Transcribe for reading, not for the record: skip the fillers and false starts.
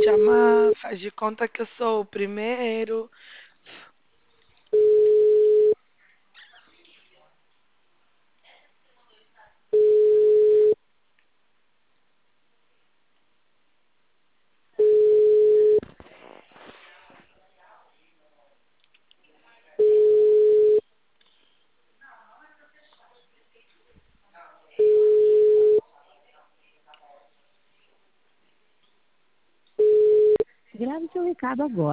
te amar, faz de conta que eu sou o primeiro. Grave seu recado agora.